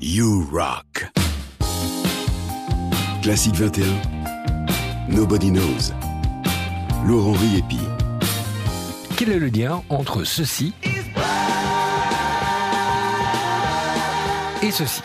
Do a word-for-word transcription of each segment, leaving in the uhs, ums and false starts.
You Rock. Classique vingt et un, Nobody Knows. Laurent Riépi. Quel est le lien entre ceci et ceci?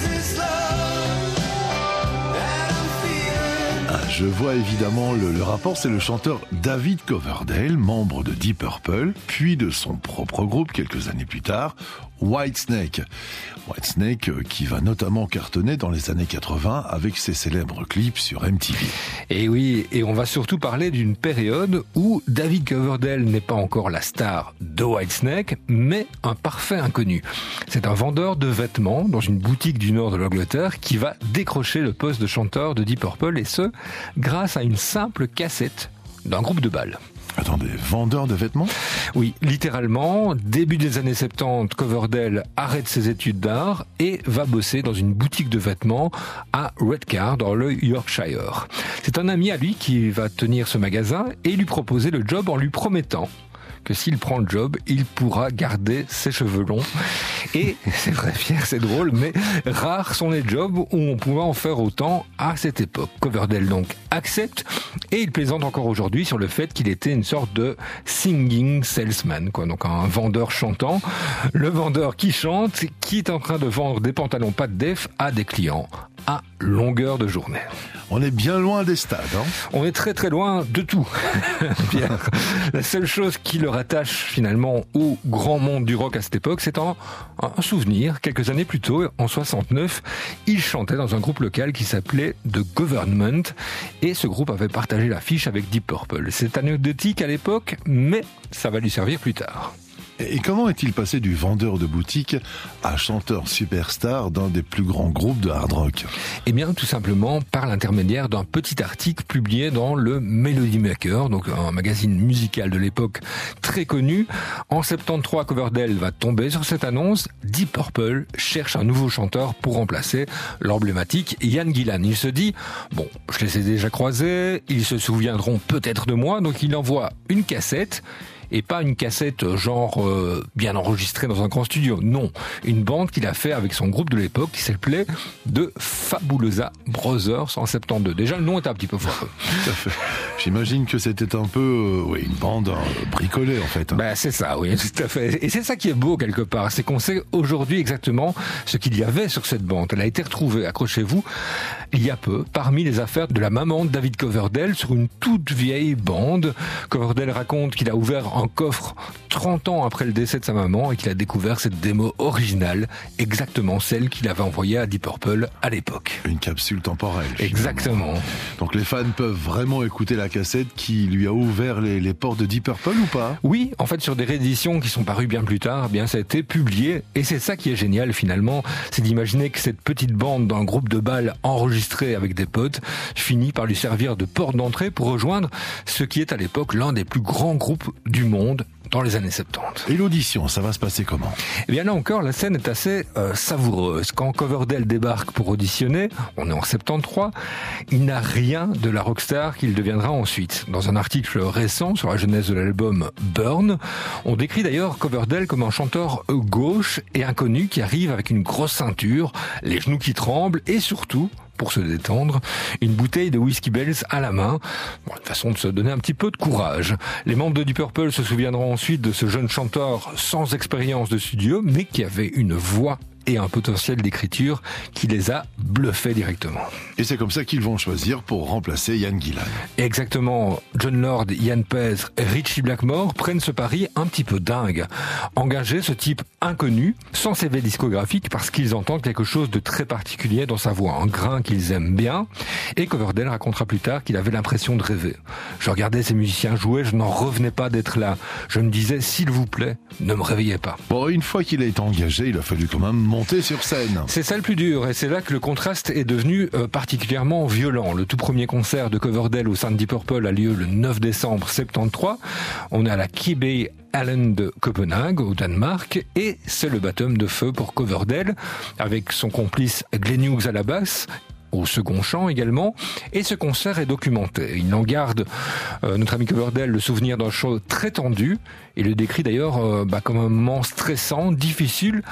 Ah, je vois évidemment le, le rapport, c'est le chanteur David Coverdale, membre de Deep Purple, puis de son propre groupe quelques années plus tard, Whitesnake. Whitesnake euh, qui va notamment cartonner dans les années quatre-vingts avec ses célèbres clips sur M T V. Et oui, et on va surtout parler d'une période où David Coverdale n'est pas encore la star de Whitesnake, mais un parfait inconnu. C'est un vendeur de vêtements dans une boutique du nord de l'Angleterre qui va décrocher le poste de chanteur de Deep Purple, et ce, grâce à une simple cassette d'un groupe de bal. Attendez, vendeur de vêtements ? Oui, littéralement, début des années soixante-dix, Coverdale arrête ses études d'art et va bosser dans une boutique de vêtements à Redcar, dans le Yorkshire. C'est un ami à lui qui va tenir ce magasin et lui proposer le job en lui promettant que s'il prend le job, il pourra garder ses cheveux longs. Et c'est vrai, Pierre, c'est drôle, mais rares sont les jobs où on pouvait en faire autant à cette époque. Coverdale donc accepte, et il plaisante encore aujourd'hui sur le fait qu'il était une sorte de singing salesman, quoi. Donc un vendeur chantant, le vendeur qui chante, qui est en train de vendre des pantalons pas de def à des clients à longueur de journée. On est bien loin des stades, hein ? On est très très loin de tout, Pierre. La seule chose qui le rattache finalement au grand monde du rock à cette époque, c'est un, un souvenir. Quelques années plus tôt, en soixante-neuf, il chantait dans un groupe local qui s'appelait The Government, et ce groupe avait partagé l'affiche avec Deep Purple. C'est anecdotique à l'époque, mais ça va lui servir plus tard. Et comment est-il passé du vendeur de boutique à chanteur superstar d'un des plus grands groupes de hard rock ? Eh bien, tout simplement par l'intermédiaire d'un petit article publié dans le Melody Maker, donc un magazine musical de l'époque très connu. En soixante-treize, Coverdale va tomber sur cette annonce. Deep Purple cherche un nouveau chanteur pour remplacer l'emblématique Ian Gillan. Il se dit, bon, je les ai déjà croisés, ils se souviendront peut-être de moi, donc il envoie une cassette. Et pas une cassette genre euh, bien enregistrée dans un grand studio. Non, une bande qu'il a fait avec son groupe de l'époque qui s'appelait The Fabulosa Brothers en soixante-douze. Déjà, le nom est un petit peu fort. Tout à fait. J'imagine que c'était un peu euh, oui, une bande euh, bricolée en fait. Hein. Ben, c'est ça, oui, tout à fait. Et c'est ça qui est beau quelque part, c'est qu'on sait aujourd'hui exactement ce qu'il y avait sur cette bande. Elle a été retrouvée, accrochez-vous, il y a peu, parmi les affaires de la maman de David Coverdale sur une toute vieille bande. Coverdale raconte qu'il a ouvert un coffre trente ans après le décès de sa maman et qu'il a découvert cette démo originale, exactement celle qu'il avait envoyée à Deep Purple à l'époque. Une capsule temporelle. Exactement. Donc les fans peuvent vraiment écouter la cassette qui lui a ouvert les, les portes de Deep Purple ou pas ? Oui, en fait sur des rééditions qui sont parues bien plus tard, eh bien ça a été publié, et c'est ça qui est génial finalement, c'est d'imaginer que cette petite bande d'un groupe de bal enregistré avec des potes finit par lui servir de porte d'entrée pour rejoindre ce qui est à l'époque l'un des plus grands groupes du monde dans les années soixante-dix. Et l'audition, ça va se passer comment ? Eh bien là encore, la scène est assez euh, savoureuse. Quand Coverdale débarque pour auditionner, on est en soixante-treize, il n'a rien de la rockstar qu'il deviendra ensuite. Dans un article récent sur la genèse de l'album Burn, on décrit d'ailleurs Coverdale comme un chanteur gauche et inconnu qui arrive avec une grosse ceinture, les genoux qui tremblent et surtout, pour se détendre, une bouteille de Whiskey Bells à la main. Bon, une façon de se donner un petit peu de courage. Les membres de Deep Purple se souviendront ensuite de ce jeune chanteur sans expérience de studio, mais qui avait une voix et un potentiel d'écriture qui les a bluffés directement. Et c'est comme ça qu'ils vont choisir pour remplacer Ian Gillan. Exactement. John Lord, Ian Pace et Ritchie Blackmore prennent ce pari un petit peu dingue. Engager ce type inconnu, sans C V discographique, parce qu'ils entendent quelque chose de très particulier dans sa voix, un grain qu'ils aiment bien. Et Coverdale racontera plus tard qu'il avait l'impression de rêver. Je regardais ces musiciens jouer, je n'en revenais pas d'être là. Je me disais, s'il vous plaît, ne me réveillez pas. Bon, une fois qu'il a été engagé, il a fallu quand même monter sur scène. C'est ça le plus dur, et c'est là que le contraste est devenu euh, particulièrement violent. Le tout premier concert de Coverdale au sein de Deep Purple a lieu le neuf décembre soixante-treize. On est à la Kibbe Allen de Copenhague, au Danemark, et c'est le baptême de feu pour Coverdale, avec son complice Glenn Hughes à la basse, au second chant également, et ce concert est documenté. Il en garde, euh, notre ami Coverdale, le souvenir d'un show très tendu, et le décrit d'ailleurs euh, bah, comme un moment stressant, difficile,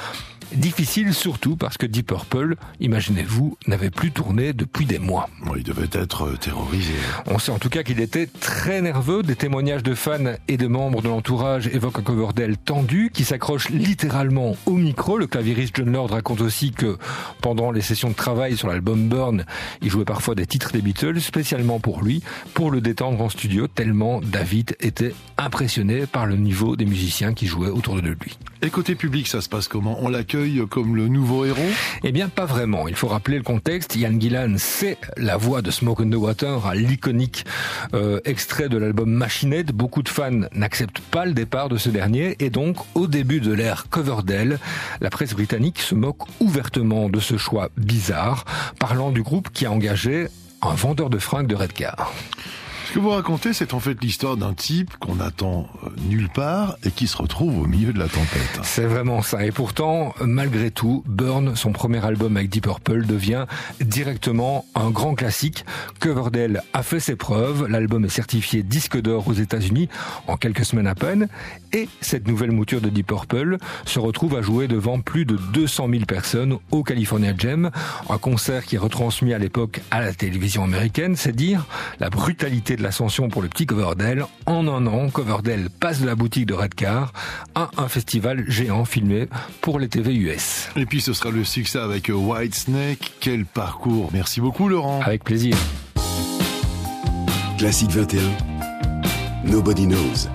Difficile surtout parce que Deep Purple, imaginez-vous, n'avait plus tourné depuis des mois. Il devait être terrorisé. On sait en tout cas qu'il était très nerveux. Des témoignages de fans et de membres de l'entourage évoquent un Coverdale tendu qui s'accroche littéralement au micro. Le claviériste Jon Lord raconte aussi que pendant les sessions de travail sur l'album Burn, il jouait parfois des titres des Beatles spécialement pour lui, pour le détendre en studio, tellement David était impressionné par le niveau des musiciens qui jouaient autour de lui. Et côté public, ça se passe comment? On l'accueille comme le nouveau héros? Eh bien, pas vraiment. Il faut rappeler le contexte. Ian Gillan, c'est la voix de Smoke on the Water, à l'iconique euh, extrait de l'album Machine Head. Beaucoup de fans n'acceptent pas le départ de ce dernier et donc, au début de l'ère Coverdale, la presse britannique se moque ouvertement de ce choix bizarre, parlant du groupe qui a engagé un vendeur de fringues de Redcar. Ce que vous racontez, c'est en fait l'histoire d'un type qu'on attend nulle part et qui se retrouve au milieu de la tempête. C'est vraiment ça. Et pourtant, malgré tout, Burn, son premier album avec Deep Purple, devient directement un grand classique. Coverdale a fait ses preuves. L'album est certifié disque d'or aux États-Unis en quelques semaines à peine. Et cette nouvelle mouture de Deep Purple se retrouve à jouer devant plus de deux cent mille personnes au California Jam. Un concert qui est retransmis à l'époque à la télévision américaine. C'est dire la brutalité de l'ascension pour le petit Coverdale. En un an, Coverdale passe de la boutique de Redcar à un festival géant filmé pour les T V U S. Et puis ce sera le succès avec Whitesnake. Quel parcours. Merci beaucoup Laurent. Avec plaisir. Classique vingt et un, Nobody Knows.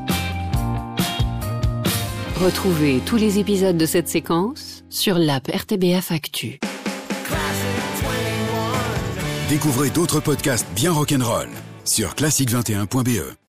Retrouvez tous les épisodes de cette séquence sur l'app R T B F Actu. Découvrez d'autres podcasts bien rock'n'roll sur classique vingt et un point b e.